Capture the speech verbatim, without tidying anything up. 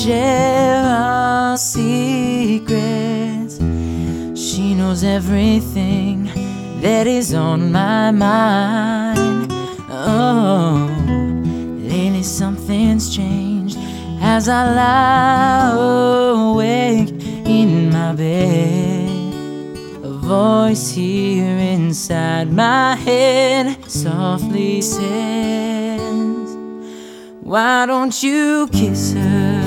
share our secrets. She knows everything that is on my mind. Oh, lately something's changed as I lie awake in my bed. A voice here inside my head softly says, why don't you kiss her?